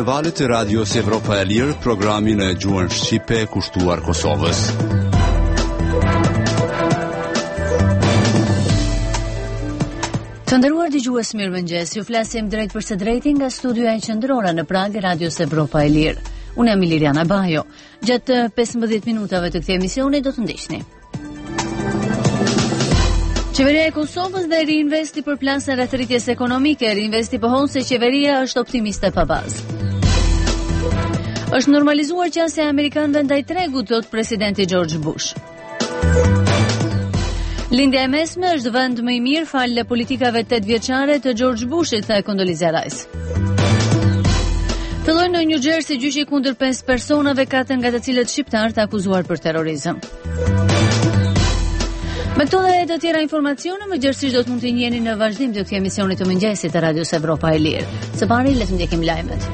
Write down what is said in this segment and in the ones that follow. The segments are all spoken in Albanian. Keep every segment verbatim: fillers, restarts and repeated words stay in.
në valët e Radios Evropa e Lirë, programin e gjuhën shqipe kushtuar Kosovës. Të nderuar dëgjues, mirëmëngjes. Ju flasim drejt për së drejti nga studioja e qendrore në Prag e Radios Evropa e Lirë. Unë jam Iliriana Bajo. Gjatë pesëmbëdhjetë minutave të këtij emisioni do të ndiqni. Qeveria e Kosovës dhe Reinvesti për plasën rreth rritjes ekonomike. Reinvesti pohon se qeveria është optimiste pa bazë. Është normalizuar qasja e amerikanëve ndaj tregut, thot presidenti George Bush. Lindja e mesme është vend më i mirë falë politikave tetëvjeçare të George Bushit, tha Condoleezza Rice. Filloi në New Jersey gjyqi kundër pesë personave, katër nga të cilët shqiptar të akuzuar për terrorizëm. Me këto dhe të tjera informacione, më gjërësisht do të mund të njeni në vazhdim të këtij emisioni të mëngjesit të Radios Evropa e Lirë. Së pari, le të ndjekim lajmet.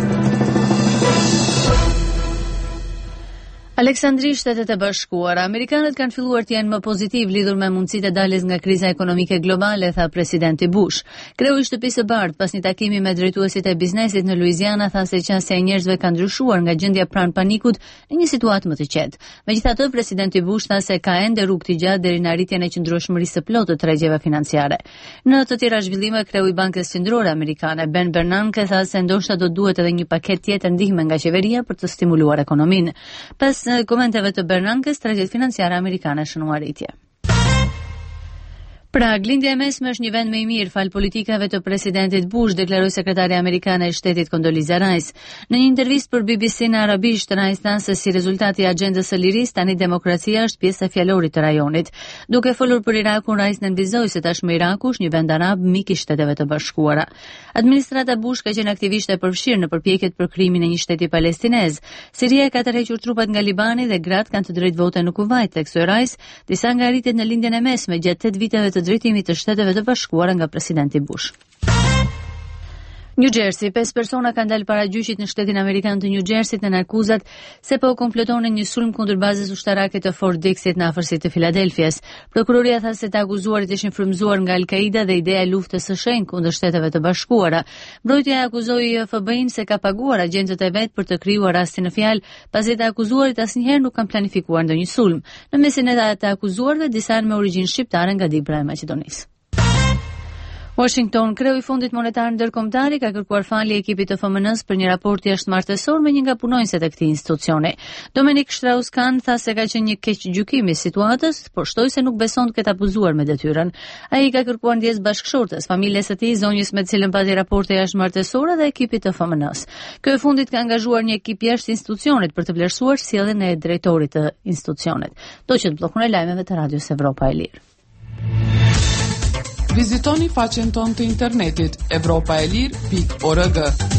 Aleksandri, Shtetet e Bashkuara. Amerikanët kanë filluar të jenë më pozitiv lidhur me mundësitë e daljes nga kriza ekonomike globale, tha presidenti Bush. Kreu i Shtëpisë së Bardhë pas një takimi me drejtuesit e biznesit në Louisiana tha se qasja e njerëzve ka ndryshuar nga gjendja pranë panikut në një situatë më të qetë. Megjithatë, presidenti Bush tha se ka ende rrugë të gjatë deri në arritjen e qëndrueshmërisë së plotë të tregjeve financiare. Në të tjera zhvillime, kreu i Bankës Qendrore Amerikane Ben Bernanke tha se ndoshta do duhet edhe një paketë tjetër ndihme nga qeveria për të stimuluar ekonominë. Pas komenteve të Bernankes, tregjet financiare amerikane shënuar rritje. Prag, lindja e mesme është një vend më i mirë fal politikave të presidentit Bush, deklaroi sekretari amerikane e shtetit Condoleezza Rice. Në një intervistë për B B C në arabisht, Rice tha se si rezultati i agjendës së lirisë, tani demokracia është pjesë e fjalorit të rajonit. Duke folur për Irakun, Rice nënvizoi se tashmë Iraku është një vend arab mik i Shteteve të Bashkuara. Administrata Bush ka qenë aktiviste e përfshirë në përpjekjet për krimin e një shteti palestinez. Siria ka tërhequr trupat nga Libani dhe gratë kanë të drejtë vote në Kuvajt, theksoi Rice, disa nga rritjet në lindjen e mesme gjatë tetë viteve të drejtimit të Shteteve të Bashkuara nga presidenti Bush. New Jersey, pesë persona kanë dalë para gjyqit në shtetin amerikan të New Jersey në akuzat se po kompletonin një sulm kundër bazës ushtarake të Fort Dixit në afërsitë të Filadelfias. Prokuroria tha se të akuzuarit ishin frymëzuar nga Al-Qaida dhe ideja e luftës së shenjtë kundër Shteteve të Bashkuara. Mbrojtja akuzoi F B I-n se ka paguar agjentët e vet për të krijuar rastin në fjalë, pasi të akuzuarit asnjëherë nuk kanë planifikuar ndonjë sulm. Në mesin e të akuzuarve, disa me origjinë shqiptare nga Dibra e Maqedonisë. Washington, kreu i Fondit Monetar Ndërkombëtar ka kërkuar falje ekipit të F M N-s për një raport jashtëmartësor me një nga punonjësit e këtij institucioni. Dominic Strauss-Kahn tha se ka qenë një keq gjykim i situatës, por shtoi se nuk beson të ketë abuzuar me detyrën. Ai ka kërkuar ndjes bashkëshortes, familjes së tij, zonjës me të cilën pati raporte jashtëmartësore dhe ekipit të F M N-s. Ky i fundit ka angazhuar një ekip jashtë institucionit për të vlerësuar sjelljen e drejtorit të institucionit. Do që të bllokun e lajmeve të Radios Evropa e Lirë. Vizitoni faqen tonë të internetit evropaelir pikë org.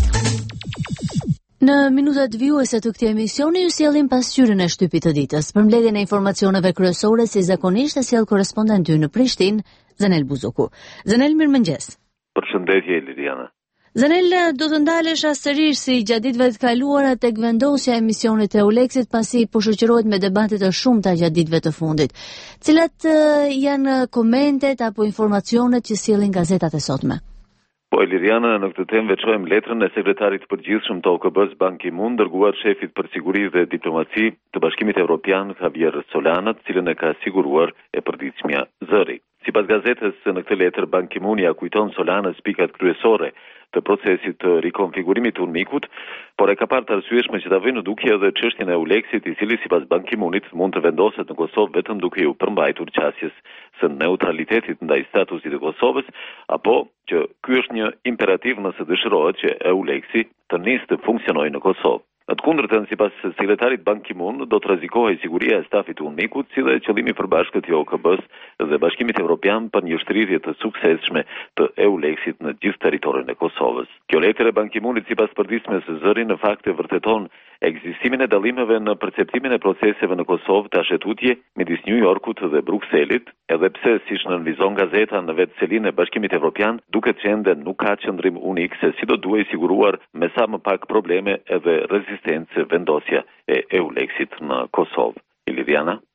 Në minutat vijuese të këtij emisioni ju sjellim pasqyrën e shtypit të ditës. Për mbledhjen e informacioneve kryesore si zakonisht e sjell korrespondenti në Prishtinë, Zanel Buzuku. Zanel, mirëmëngjes. Përshëndetje Liliana. Zanel, do të ndalesh sërish si gjatë ditëve të kaluara tek vendosja e emisionit të Eulexit pasi po shoqërohet me debate të shumta gjatë ditëve të fundit. Cilat uh, janë komentet apo informacionet që sjellin gazetat e sotme? Po Liliana, në këtë temë veçojmë letrën e sekretarit përgjithshëm të O K B-s Ban Ki-moon dërguar shefit për siguri dhe diplomaci të Bashkimit Evropian Javier Solana, të cilën e ka siguruar e përditshmja zëri. Sipas gazetës, në këtë letër Ban Ki-moon ja kujton Solanës pikat kryesore të procesit të rikonfigurimit të UNMIK-ut, por e ka parë të arsyeshme që ta vënë në dukje edhe çështjen e Eulexit, i cili sipas Ban Ki-moonit mund të vendoset në Kosovë vetëm duke u përmbajtur qasjes së neutralitetit ndaj statusit të Kosovës, apo që ky është një imperativ nëse dëshirohet që Eulexi të nisë të funksionojë në Kosovë. Në të kundërtën, sipas sekretarit Ban Ki-moon, do të rrezikohej siguria e stafit të UNMIK-ut, si dhe qëllimi përbashkët i O K B-s dhe Bashkimit Evropian për një shtrirje të suksesshme të Eulexit në gjithë territorin e Kosovës. Kjo letër e Ban Ki-moonit sipas përditshmes së zëri në fakt e vërteton ekzistimin e dallimeve në perceptimin e proceseve në Kosovë të ashetutje midis New Yorkut dhe Brukselit, edhe pse siç nënvizon gazeta në vetë selinë e Bashkimit Evropian, duket që ende nuk ka qëndrim unik se si do duhej siguruar me sa më pak probleme edhe rezistencë vendosja e Eulexit në Kosovë. Liliana?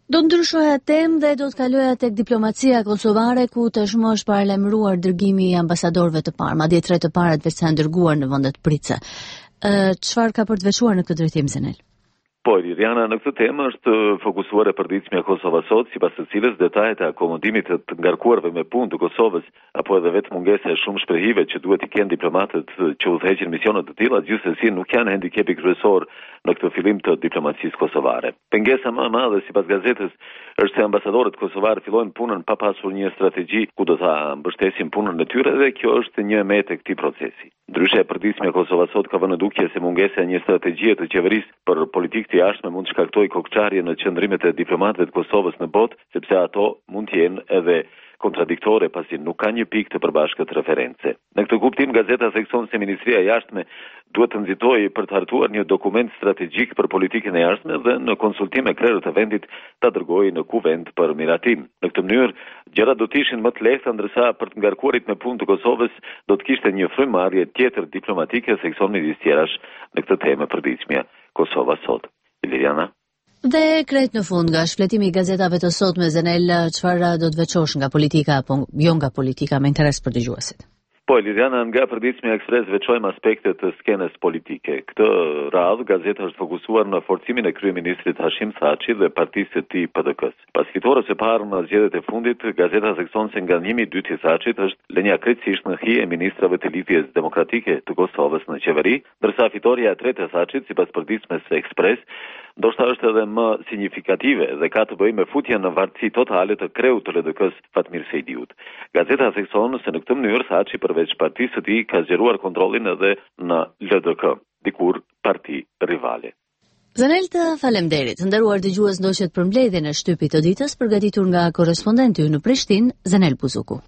Do ndryshoja temë dhe do të kaloja tek diplomacia kosovare, ku tashmë është paralajmëruar dërgimi i ambasadorëve të parë, madje tre të parët veç sa dërguar në vendet pritse. Çfarë ka për të veçuar në këtë drejtim, Zenel? Po, Liliana, në këtë temë është fokusuar e përditshmja Kosova sot, sipas të cilës detajet e akomodimit të ngarkuarve me punë të Kosovës, apo edhe vetë mungesa e shumë shprehive që duhet i kenë diplomatët që udhëheqin misione të tilla, gjithsesi nuk janë handikepi kryesor në këtë fillim të diplomacisë kosovare. Pengesa më e madhe sipas gazetës është se ambasadorët kosovarë fillojnë punën pa pasur një strategji ku do ta mbështesin punën e tyre dhe kjo është një emet e këtij procesi. Ndryshe e përditshmja Kosova sot ka vënë në dukje se mungesa e një strategjie të qeverisë për politikë të jashtme mund të shkaktojë kokçarje në qendrimet e diplomatëve të Kosovës në botë, sepse ato mund të jenë edhe kontradiktore pasi nuk ka një pikë të përbashkët reference. Në këtë kuptim, gazeta thekson se Ministria e Jashtme duhet të nxitojë për të hartuar një dokument strategjik për politikën e jashtme dhe në konsultim me krerët e vendit ta dërgojë në kuvend për miratim. Në këtë mënyrë, gjërat do të ishin më të lehta, ndërsa për të ngarkuarit me punë të Kosovës do të kishte një frymëmarrje tjetër diplomatike, thekson midis tjerash në këtë temë përditshmja Kosova sot. Liliana? Dhe krejt në fund nga shfletimi i gazetave të sot me Zenel, çfarë do të veçosh nga politika apo jo nga politika me interes për dëgjuesit? Po, Liliana, nga përditshmja Ekspres veçojmë aspektet të skenës politike. Këtë radhë gazeta është fokusuar në forcimin e kryeministrit Hashim Thaçi dhe partisë së tij P D K-s. Pas fitores së parë në zgjedhjet e fundit, gazeta thekson se ngannimi i dytë i Thaçit është lënia krejtësisht në hije e ministrave të Lidhjes Demokratike të Kosovës në qeveri, ndërsa fitoria e tretë e Thaçit, sipas përditshmes së Ekspres, ndoshta është edhe më signifikative dhe ka të bëjë me futjen në vartësi totale të kreut të L D K-s Fatmir Sejdiut. Gazeta thekson se në këtë mënyrë Thaçi përveç partisë së tij ka zgjeruar kontrollin edhe në L D K, dikur parti rivale. Zenel, të faleminderit. Nderuar dëgjues, ndoqët për mbledhjen e shtypit të ditës përgatitur nga korrespondenti ynë në Prishtinë, Zenel Buzuku.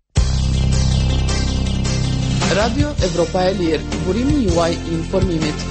Radio Evropa e Lirë, burimi juaj i informimit.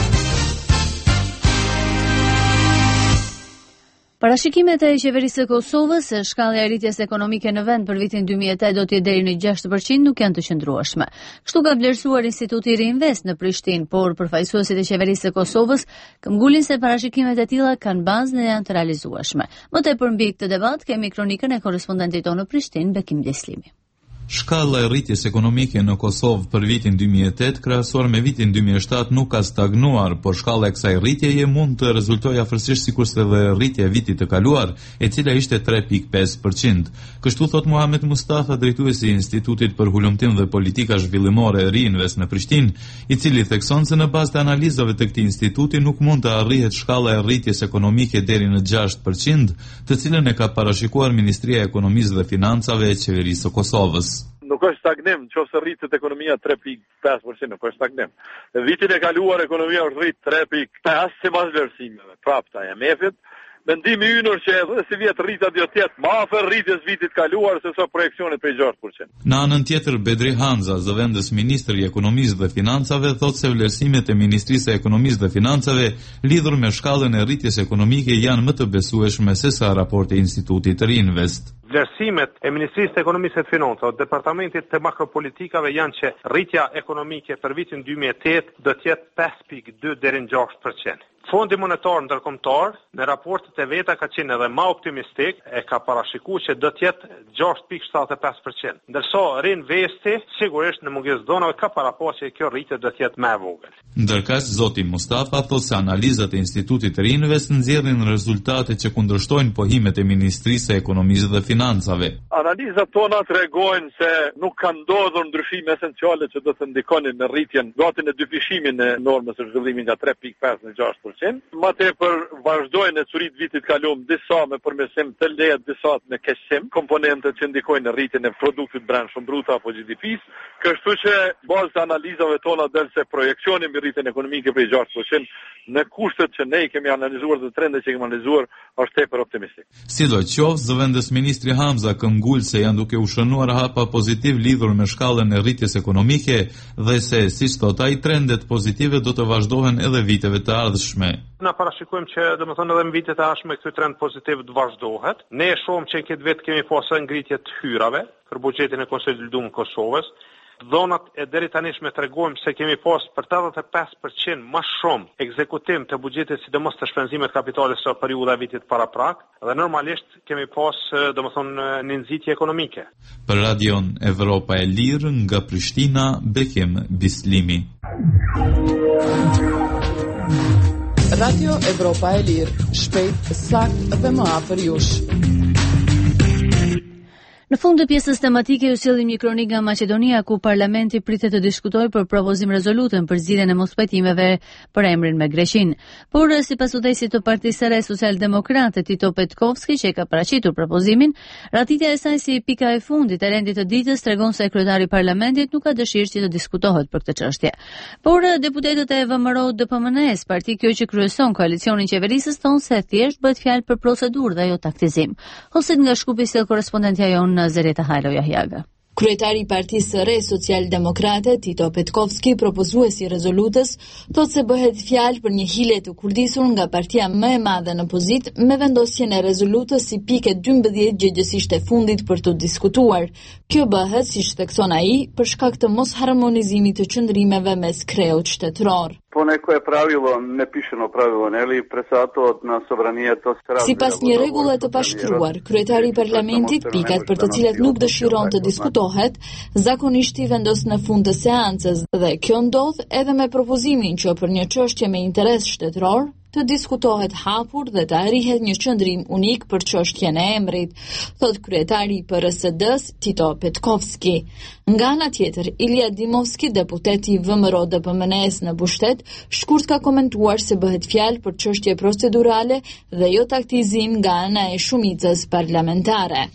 Parashikimet e qeverisë së Kosovës se shkallja e rritjes ekonomike në vend për vitin dy mijë e tetë do të jetë deri në gjashtë përqind nuk janë të qëndrueshme. Kështu ka vlerësuar Instituti Reinvest në Prishtinë, por përfaqësuesit e qeverisë së Kosovës këmbgulin se parashikimet e tilla kanë bazë dhe janë të realizueshme. Më tepër mbi këtë debat kemi kronikën e korrespondentit tonë në Prishtinë, Bekim Deslimi. Shkalla e rritjes ekonomike në Kosovë për vitin dy mijë e tetë krahasuar me vitin dy mijë e shtatë nuk ka stagnuar, por shkalla e kësaj rritjeje mund të rezultojë afërsisht sikurse edhe rritja e vitit të kaluar, e cila ishte tre pikë pesë përqind. Kështu thot Muhamet Mustafa, drejtuesi i Institutit për Hulumtim dhe Politika Zhvillimore Reinvest në Prishtinë, i cili thekson se në bazë të analizave të këtij instituti nuk mund të arrihet shkalla e rritjes ekonomike deri në gjashtë përqind, të cilën e ka parashikuar Ministria e Ekonomisë dhe Financave e Qeverisë së Kosovës. Nuk është stagnim, nëse rritet ekonomia tre pikë pesë përqind, nuk është stagnim. Në vitin e kaluar ekonomia është rrit tre pikë pesë sipas vlerësimeve, prapë të I M F-it. Mendimi ynë është që edhe si vjet rrita do të jetë më afër rritjes vitit kaluar se sa projekcionet për gjashtë përqind. Në anën tjetër, Bedri Hanza, zëvendës ministri i Ekonomisë dhe Financave, thotë se vlerësimet e Ministrisë së Ekonomisë dhe Financave lidhur me shkallën e rritjes ekonomike janë më të besueshme se sa raporti i Institutit Reinvest. Vlerësimet e Ministrisë të Ekonomisë dhe Financave, Departamentit të Makropolitikave janë që rritja ekonomike për vitin dy mijë e tetë do të jetë pesë pikë dy deri në gjashtë përqind. Fondi monetar ndërkombëtar në raportet e veta ka qenë edhe më optimistik, e ka parashikuar që do të jetë gjashtë pikë shtatëdhjetë e pesë përqind. Ndërsa Reinvesti sigurisht në mungesë donave ka paraqosur që kjo rritje do të jetë më e vogël. Ndërkësh zoti Mustafa thotë se analizat e Institutit Reinvest nxjerrin rezultate që kundërshtojnë pohimet e Ministrisë së Ekonomisë dhe Financave. Analizat tona tregojnë se nuk ka ndodhur ndryshime esenciale që do të ndikonin në rritjen gatin e dyfishimin e normës së zhvillimit nga tre pikë pesë në gjashtë përqind. Më tepër vazhdojnë e curit vitit kalum disa me përmirësim të lehtë, disa me keqësim, komponentët që ndikojnë në rritjen e produktit brendshëm brut apo G D P-s. Kështu që bazë të analizave tona del se projekcioni mbi rritjen ekonomike për gjashtë përqind në kushtet që ne i kemi analizuar dhe trendet që kemi analizuar është tepër optimistik. Sidoqoftë, zëvendës ministri Hamza këmbgul se janë duke u shënuar hapa pozitiv lidhur me shkallën e rritjes ekonomike dhe se, siç thot ai, trendet pozitive do të vazhdohen edhe viteve të ardhshme. Na parashikojmë që domethënë edhe në vitet e ardhshme ky trend pozitiv të vazhdohet. Ne e shohim që këtë vit kemi pasur ngritje të hyrave për buxhetin e konsoliduar të Kosovës. Dhonat e deri tanishme tregojmë se kemi pas për tetëdhjetë e pesë përqind më shumë ekzekutim të buxhetit, sidomos të shpenzimeve të kapitalit së periudha e vitit paraprak, dhe normalisht kemi pas, domethënë, një nxitje ekonomike. Për Radion Evropa e Lirë nga Prishtina, Bekim Bislimi. Radio Evropa e Lirë, shpejt, sakt dhe më afër jush. Në fund të pjesës tematike ju sillim një kronik nga Maqedonia, ku parlamenti pritet të diskutojë për propozim rezolutën për zgjidhjen e mospajtimeve për emrin me Greqinë. Por sipas udhëheqësit të Partisë së Re Socialdemokrate Tito Petkovski, që ka paraqitur propozimin, ratitja e saj si pika e fundit e rendit të ditës tregon se kryetari i parlamentit nuk ka dëshirë që të diskutohet për këtë çështje. Por deputetët e V M R O D P M N S, parti kjo që kryeson koalicionin qeverisës, thonë se thjesht bëhet fjalë për procedurë dhe jo taktizim. Hosit nga Shkupi sjell korrespondentja jon Zereta Hajlo Jahjaga. Kryetari i Partisë së Re Socialdemokrate Tito Petkovski, propozuesi i rezolutës, thotë se bëhet fjalë për një hile të kurdisur nga partia më e madhe në opozit me vendosjen e rezolutës si pikë dymbëdhjetë gjëgjësisht e fundit për të diskutuar. Kjo bëhet, siç thekson ai, për shkak të mos harmonizimit të qëndrimeve mes kreut shtetëror. Po neko je pravilo, nepišeno pravilo, ne li presato na sovrania to se radi. Sipas një rregulle të pashkruar, kryetari i parlamentit, pikat për të cilat nuk dëshiron të diskutohet, zakonisht i vendos në fund të seancës, dhe kjo ndodh edhe me propozimin që për një çështje me interes shtetëror të diskutohet hapur dhe të arrihet një qëndrim unik për çështjen e emrit, thot kryetari i P R S D-s Tito Petkovski. Nga ana tjetër, Ilija Dimovski, deputeti i V M R O D P M N S në Bushtet, shkurt ka komentuar se bëhet fjalë për çështje procedurale dhe jo taktizim nga ana e shumicës parlamentare.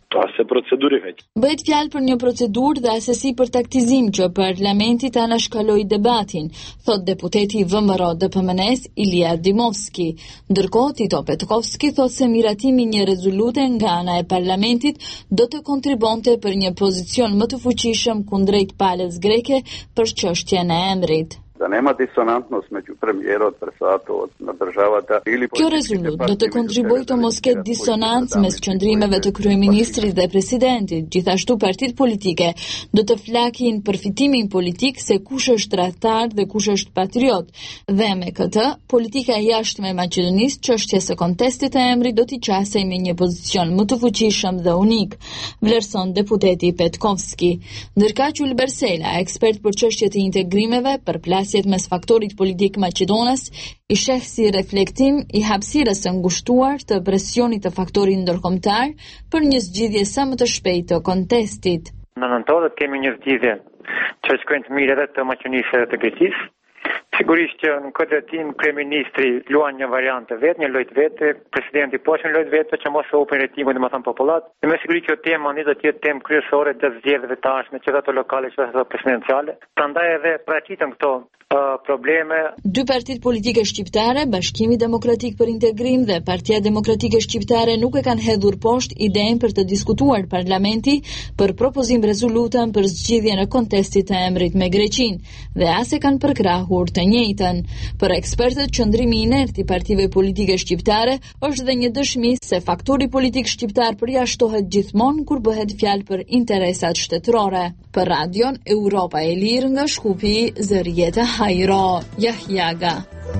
Bëhet fjalë për një procedurë dhe asesi për taktizim që parlamenti ta anashkaloi debatin, thot deputeti i V M R O D P M N S Ilija Dimovski. Ndërkohë, Tito Petkovski thot se miratimi një rezolute nga ana e parlamentit do të kontribonte për një pozicion më të fuqishëm kundrejt palës greke për çështjen e emrit. Da nema disonantnost među premijerot, presatot në državata ili Kjo rezolutë do të kontribuojë të mos ketë disonancë mes qëndrimeve të kryeministrit dhe presidentit. Gjithashtu partitë politike do të flakin për fitimin politik se kush është tradhtar dhe kush është patriot. Dhe me këtë, politika e jashtme e Maqedonisë, çështjes së kontestit të emrit do t'i qasej me një pozicion më të fuqishëm dhe unik, vlerëson deputeti Petkovski. Ndërkaq Ul Bersela, ekspert për çështjet e integrimeve, përplas mes faktorit politik maqedonas, i sheh si reflektim i hapësirës së ngushtuar të presionit të faktorit ndërkombëtar për një zgjidhje sa më të shpejtë të kontestit. Në nëntodhjet kemi një zgjidhje që shkojnë të mirë edhe të Maqedonisë edhe të Greqisë. Sigurisht që në këtë hetim kryeministri luan një variant të vet, një lojë vetë, presidenti po një lojë vetë që mos e upin rretimin, domethënë popullat. Me siguri që tema një do të jetë temë kryesore të zgjedhjeve të ardhshme, që ato lokale, që ato presidenciale. Prandaj edhe paraqiten këto uh, probleme. Dy partitë politike shqiptare, Bashkimi Demokratik për Integrim dhe Partia Demokratike Shqiptare, nuk e kanë hedhur poshtë idenë për të diskutuar parlamenti për propozim rezolutën për zgjidhjen e kontestit të emrit me Greqinë, dhe as e kanë përkrahur të njëjtën. Për ekspertët, qëndrimi i inert i partive politike shqiptare është dhe një dëshmi se faktori politik shqiptar përjashtohet gjithmonë kur bëhet fjalë për interesat shtetërore. Për Radion Europa e Lirë nga Shkupi, Zerjeta Hajro Jahjaga.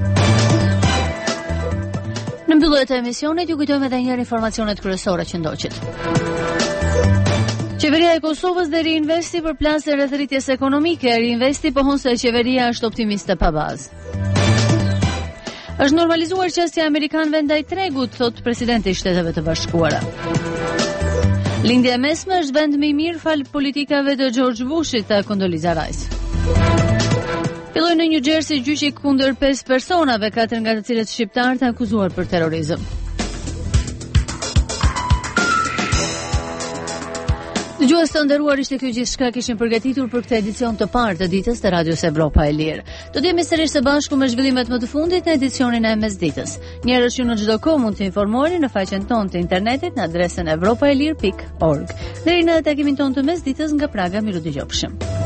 Në mbyllje të emisionit ju kujtojmë edhe njëherë informacionet kryesore që ndoqit. Qeveria e Kosovës dhe Reinvesti përplasen rreth rritjes ekonomike. Reinvesti pohon se qeveria është optimiste pa bazë. Është normalizuar çështja e amerikanëve ndaj tregut, thot presidenti i Shteteve të Bashkuara. Lindja e mesme është vend më i mirë fal politikave të George Bushit, ta Condoleezza Rice. Filloi në New Jersey gjyqi kundër pesë personave, katër nga të cilët shqiptar të akuzuar për terrorizëm. Dëgjues të nderuar, ishte kjo gjithçka kishim përgatitur për këtë edicion të parë të ditës të Radios Evropa e Lirë. Do të jemi sërish së bashku me zhvillimet më të fundit në edicionin e mesditës. Njerëz që në çdo kohë mund të informoheni në faqen tonë të internetit në adresën evropaelir pikë org. Deri në takimin tonë të mesditës nga Praga, miru dëgjofshim.